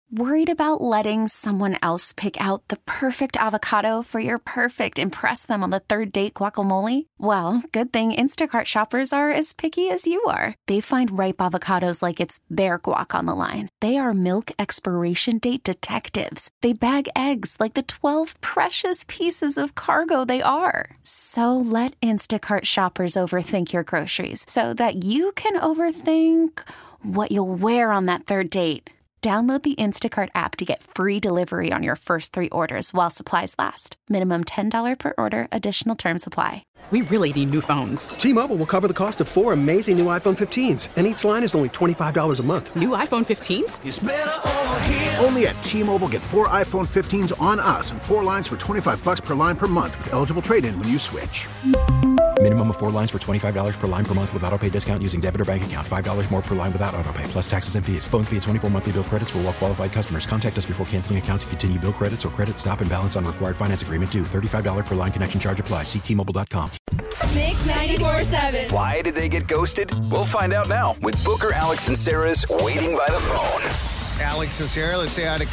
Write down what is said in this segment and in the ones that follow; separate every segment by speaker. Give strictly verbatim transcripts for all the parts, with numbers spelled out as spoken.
Speaker 1: Worried about letting someone else pick out the perfect avocado for your perfect impress them on the third date guacamole? Well, good thing Instacart shoppers are as picky as you are. They find ripe avocados like it's their guac on the line. They are milk expiration date detectives. They bag eggs like the twelve precious pieces of cargo they are. So let Instacart shoppers overthink your groceries so that you can overthink what you'll wear on that third date. Download the Instacart app to get free delivery on your first three orders while supplies last. Minimum ten dollars per order. Additional terms apply.
Speaker 2: We really need new phones.
Speaker 3: T-Mobile will cover the cost of four amazing new iPhone fifteens, and each line is only twenty-five dollars a month.
Speaker 2: New iPhone fifteens?
Speaker 4: It's better over here.
Speaker 5: Only at T-Mobile, get four iPhone fifteens on us and four lines for twenty-five dollars per line per month with eligible trade-in when you switch.
Speaker 6: Minimum of four lines for twenty-five dollars per line per month with autopay discount using debit or bank account. five dollars more per line without autopay, plus taxes and fees. Phone fee at twenty-four monthly bill credits for well-qualified customers. Contact us before canceling account to continue bill credits or credit stop and balance on required finance agreement due. thirty-five dollars per line connection charge applies. See T Mobile dot com.
Speaker 7: Mix ninety-four seven.
Speaker 8: Why did they get ghosted? We'll find out now with Booker, Alex, and Sarah's Waiting by the Phone.
Speaker 9: Alex and Sarah, let's say hi to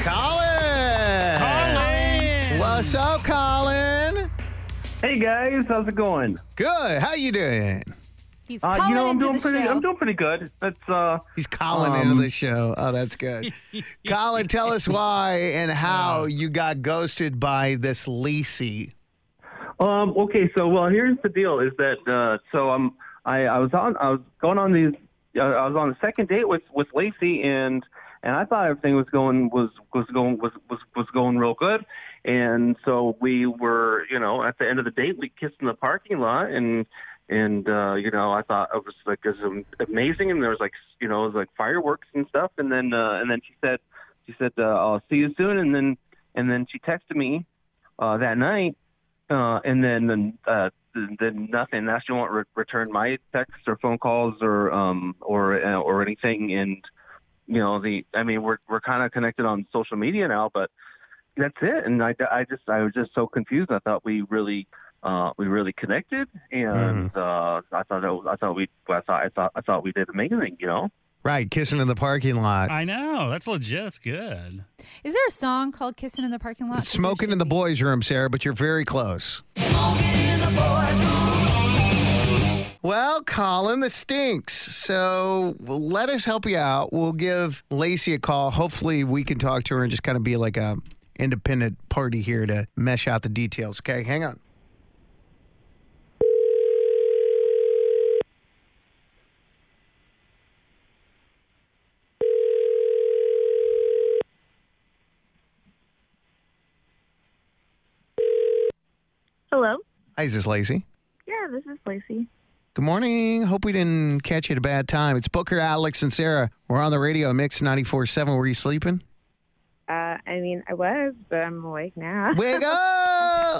Speaker 9: Colin.
Speaker 10: Colin!
Speaker 9: What's up, Colin?
Speaker 10: Hey guys, how's it going?
Speaker 9: Good. How you doing?
Speaker 7: He's
Speaker 10: Uh,
Speaker 7: calling
Speaker 10: you know, I'm
Speaker 7: into
Speaker 10: doing
Speaker 7: the
Speaker 10: pretty.
Speaker 7: show.
Speaker 10: I'm doing pretty good. It's uh.
Speaker 9: He's calling
Speaker 10: Um,
Speaker 9: into the show. Oh, that's good. Colin, tell us why and how you got ghosted by this Lacey.
Speaker 10: Um. Okay. So, well, here's the deal: is that uh, so I'm I, I was on I was going on these uh, I was on the second date with with Lacey and and I thought everything was going was was going was was was going real good. And so we were, you know, at the end of the date, we kissed in the parking lot, and and uh, you know, I thought it was like it was amazing, and there was like, you know, it was like fireworks and stuff. And then uh, and then she said, she said, uh, I'll see you soon. And then and then she texted me uh, that night, uh, and then uh, then nothing. Now she won't re- return my texts or phone calls or um or uh, or anything. And you know, the I mean, we're we're kind of connected on social media now, but that's it. And I, I just I was just so confused. I thought we really uh, we really connected, and mm. uh, I thought it was, I thought we I thought I thought I thought we did amazing. You know,
Speaker 9: right? Kissing in the parking lot.
Speaker 11: I know, that's legit. That's good.
Speaker 7: Is there a song called "Kissing in the Parking Lot"?
Speaker 9: It's Smoking in the Boys' Room, Sarah, but you're very close.
Speaker 4: Smoking in the boys' room.
Speaker 9: Well, Colin, this stinks. So let us help you out. We'll give Lacey a call. Hopefully, we can talk to her and just kind of be like a independent party here to mesh out the details. Okay, hang on.
Speaker 12: Hello?
Speaker 9: Hi, is this Lacey?
Speaker 12: Yeah, this is Lacey.
Speaker 9: Good morning. Hope we didn't catch you at a bad time. It's Booker, Alex, and Sarah. We're on the radio, Mix ninety-four seven. Were you sleeping?
Speaker 12: Uh, I mean, I was, but I'm awake now.
Speaker 9: Wake up!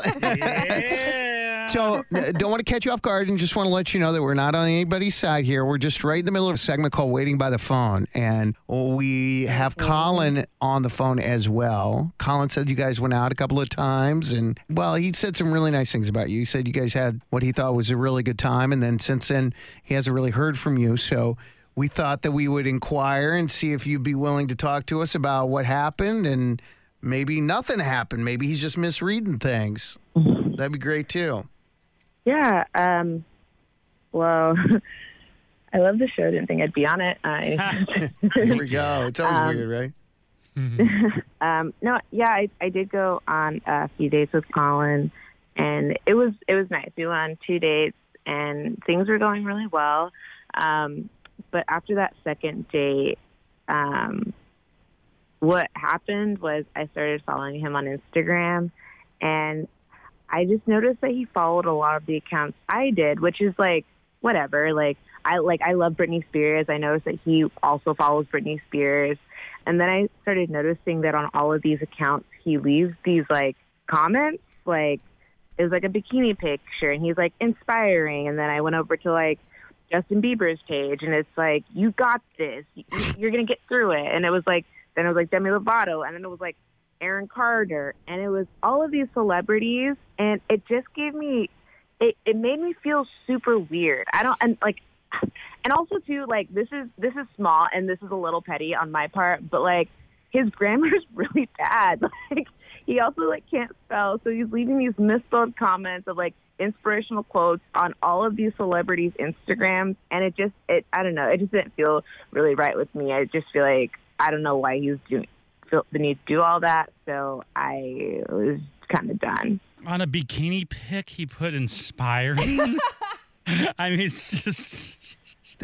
Speaker 11: Yeah.
Speaker 9: So, uh, don't want to catch you off guard and just want to let you know that we're not on anybody's side here. We're just right in the middle of a segment called Waiting by the Phone. And we have Colin on the phone as well. Colin said you guys went out a couple of times. And, well, he said some really nice things about you. He said you guys had what he thought was a really good time. And then since then, he hasn't really heard from you. So we thought that we would inquire and see if you'd be willing to talk to us about what happened. And maybe nothing happened. Maybe he's just misreading things. That'd be great, too.
Speaker 12: Yeah, um, well, I love the show. Didn't think I'd be on it. Uh,
Speaker 9: Here we go. It's always um, weird,
Speaker 12: right? um, no, yeah, I, I did go on a few dates with Colin, and it was it was nice. We went on two dates, and things were going really well. Um, but after that second date, um, what happened was I started following him on Instagram, and I just noticed that he followed a lot of the accounts I did, which is like, whatever. Like, I like I love Britney Spears. I noticed that he also follows Britney Spears. And then I started noticing that on all of these accounts, he leaves these, like, comments. Like, it was like a bikini picture, and he's, like, inspiring. And then I went over to, like, Justin Bieber's page, and it's like, you got this. You're going to get through it. And it was like, then it was like Demi Lovato, and then it was like Aaron Carter, and it was all of these celebrities, and it just gave me, it, it made me feel super weird. I don't, and like, and also too, like, this is, this is small, and this is a little petty on my part, but like, his grammar is really bad. Like, he also like can't spell, so he's leaving these misspelled comments of like inspirational quotes on all of these celebrities' Instagrams, and it just, it I don't know, it just didn't feel really right with me. I just feel like I don't know why he's doing feel the need to do all that, so I was kind of done.
Speaker 11: On a bikini pic, he put inspiring. I mean, it's just.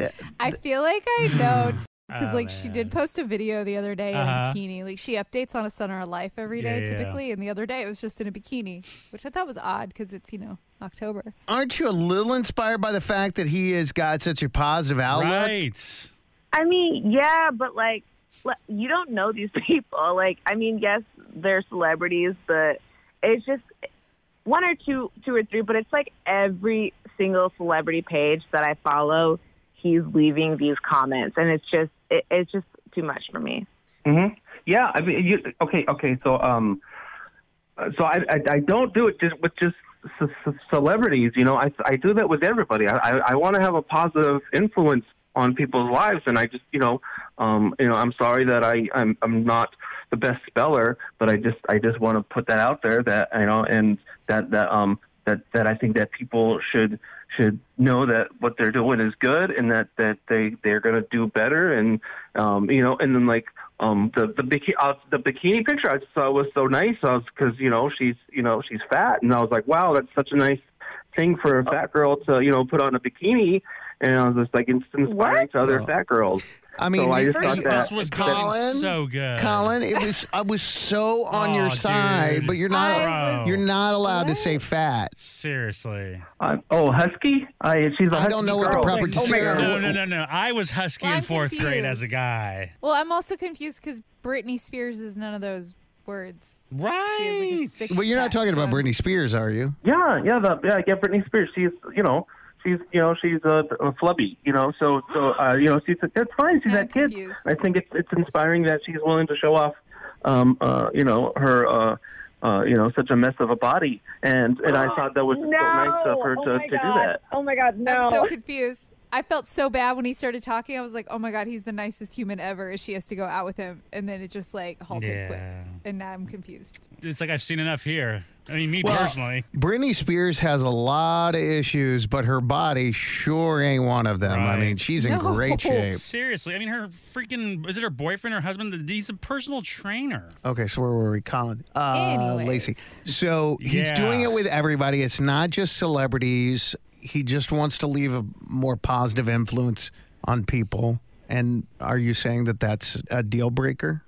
Speaker 7: I feel like I know. T- Because,
Speaker 11: Oh,
Speaker 7: like, she did post a video the other day in
Speaker 11: Uh-huh.
Speaker 7: a bikini. Like, she updates on a Sun or a Life every day,
Speaker 11: Yeah, yeah,
Speaker 7: typically. And the other day, it was just in a bikini, which I thought was odd because it's, you know, October.
Speaker 9: Aren't you a little inspired by the fact that he has got such a positive outlook?
Speaker 11: Right.
Speaker 12: I mean, yeah, but like, le- you don't know these people. Like, I mean, yes, they're celebrities, but it's just one or two, two or three. But it's like every single celebrity page that I follow, he's leaving these comments, and it's just, it, it's just too much for me.
Speaker 10: Mm-hmm. Yeah, I mean, you, okay, okay. So, um, uh, so I, I, I don't do it just with just c- c- celebrities. You know, I, I do that with everybody. I, I, I want to have a positive influence on people's lives, and I just, you know, um, you know, I'm sorry that I, I'm, I'm not the best speller, but I just, I just want to put that out there that, you know, and that, that, um, that, that I think that people should, should know that what they're doing is good, and that, that they, they're going to do better. And, um, you know, and then like, um, the, the bikini, uh, the bikini picture I saw was so nice. I was, cause you know, she's, you know, she's fat, and I was like, wow, that's such a nice thing for a fat girl to, you know, put on a bikini. And I was just like inspiring
Speaker 12: What?
Speaker 10: to other
Speaker 9: Oh.
Speaker 10: fat girls.
Speaker 9: I mean,
Speaker 10: so I just
Speaker 9: this-
Speaker 10: thought that,
Speaker 11: This was
Speaker 9: Colin,
Speaker 11: so good.
Speaker 9: Colin, it was I was so on
Speaker 11: Oh,
Speaker 9: your side,
Speaker 11: dude.
Speaker 9: but you're not
Speaker 7: I was-
Speaker 9: you're not allowed to say fat.
Speaker 11: Seriously.
Speaker 10: Uh, oh, husky? I, she's a
Speaker 9: I
Speaker 10: husky
Speaker 9: don't know what the
Speaker 10: girl.
Speaker 9: proper
Speaker 10: Oh, my God.
Speaker 11: No, no, no, no. I was husky
Speaker 7: Well,
Speaker 11: in
Speaker 7: I'm
Speaker 11: fourth grade as a
Speaker 7: confused.
Speaker 11: guy.
Speaker 7: Well, I'm also confused because Britney Spears is none of those words. She has, like, a
Speaker 11: Right.
Speaker 7: six
Speaker 9: Well, you're not
Speaker 7: pack,
Speaker 9: talking about
Speaker 7: so-
Speaker 9: Britney Spears, are you?
Speaker 10: Yeah, yeah, the, yeah. Yeah, Britney Spears. She's, you know, she's, you know, she's a, a flubby. You know, so, so, uh, you know, she's that's fine. She's
Speaker 7: I'm
Speaker 10: that kid.
Speaker 7: confused.
Speaker 10: I think it's it's inspiring that she's willing to show off, um, uh, you know, her, uh, uh, you know, such a mess of a body, and and I thought that was so nice of her
Speaker 12: Oh
Speaker 10: to,
Speaker 12: my
Speaker 10: to do
Speaker 12: God.
Speaker 10: that.
Speaker 12: Oh my God, no.
Speaker 7: I'm so confused. I felt so bad when he started talking. I was like, oh my God, he's the nicest human ever. As she has to go out with him. And then it just like halted quick.
Speaker 11: Yeah.
Speaker 7: And now I'm confused.
Speaker 11: It's like I've seen enough here. I mean, me
Speaker 9: Well-
Speaker 11: personally.
Speaker 9: Britney Spears has a lot of issues, but her body sure ain't one of them. I
Speaker 11: Right.
Speaker 9: mean, she's in
Speaker 7: No.
Speaker 9: great shape.
Speaker 11: Seriously. I mean, her freaking, is it her boyfriend or husband? He's a personal trainer.
Speaker 9: Okay, so where were we, Colin? Uh,
Speaker 7: Anyways.
Speaker 9: Lacey. So he's
Speaker 11: Yeah.
Speaker 9: doing it with everybody. It's not just celebrities. He just wants to leave a more positive influence on people. And are you saying that that's a deal breaker?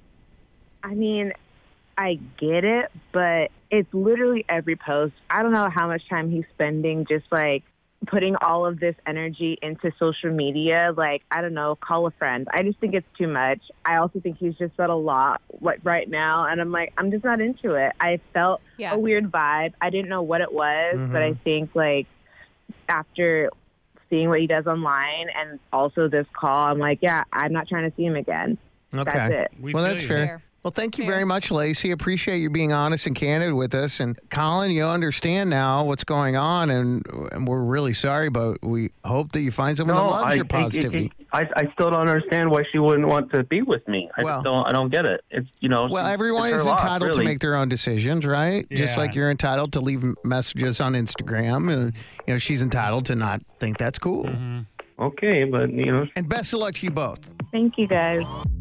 Speaker 12: I mean, I get it, but it's literally every post. I don't know how much time he's spending just like putting all of this energy into social media. Like, I don't know, call a friend. I just think it's too much. I also think he's just said a lot like right now, and I'm like, I'm just not into it. I felt
Speaker 7: Yeah.
Speaker 12: a weird vibe. I didn't know what it was, but I think like after seeing what he does online and also this call, I'm like, yeah, I'm not trying to see him again.
Speaker 9: Okay.
Speaker 12: That's it.
Speaker 11: We
Speaker 9: well,
Speaker 11: feel
Speaker 9: that's
Speaker 11: you.
Speaker 9: fair.
Speaker 7: Fair.
Speaker 9: Well, thank
Speaker 7: That's
Speaker 9: you
Speaker 7: fair.
Speaker 9: very much, Lacey. Appreciate you being honest and candid with us. And Colin, you understand now what's going on, and, and we're really sorry, but we hope that you find someone that loves
Speaker 10: I,
Speaker 9: your positivity.
Speaker 10: I, I, I still don't understand why she wouldn't want to be with me. I
Speaker 9: Well-
Speaker 10: just don't. I don't get it. It's you know.
Speaker 9: Well,
Speaker 10: it's-
Speaker 9: everyone
Speaker 10: it's her
Speaker 9: is
Speaker 10: loss,
Speaker 9: entitled to
Speaker 10: really.
Speaker 9: make their own decisions, right? Just
Speaker 11: Yeah.
Speaker 9: like you're entitled to leave messages on Instagram. And, you know, she's entitled to not think that's cool.
Speaker 11: Mm-hmm.
Speaker 10: Okay, but you know.
Speaker 9: And best of luck to you both.
Speaker 12: Thank you, guys.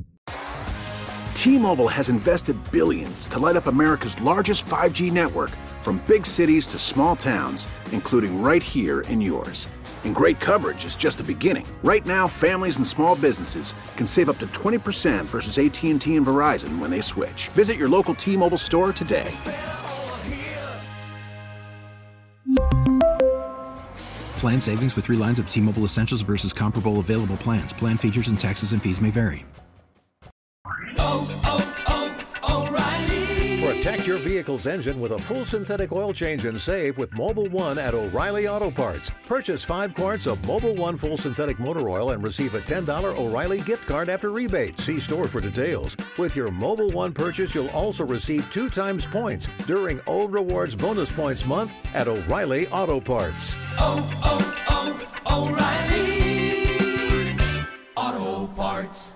Speaker 5: T-Mobile has invested billions to light up America's largest five G network, from big cities to small towns, including right here in yours. And great coverage is just the beginning. Right now, families and small businesses can save up to twenty percent versus A T and T and Verizon when they switch. Visit your local T-Mobile store today.
Speaker 6: Plan savings with three lines of T-Mobile Essentials versus comparable available plans. Plan features and taxes and fees may vary.
Speaker 13: Protect your vehicle's engine with a full synthetic oil change and save with Mobile One at O'Reilly Auto Parts. Purchase five quarts of Mobile One full synthetic motor oil and receive a ten dollars O'Reilly gift card after rebate. See store for details. With your Mobile One purchase, you'll also receive two times points during O Rewards Bonus Points Month at O'Reilly Auto Parts.
Speaker 4: Oh, oh, oh, O'Reilly Auto Parts.